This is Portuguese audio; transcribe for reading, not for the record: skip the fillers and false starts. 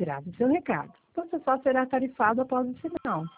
grave seu recado. Você só será tarifado após o sinal.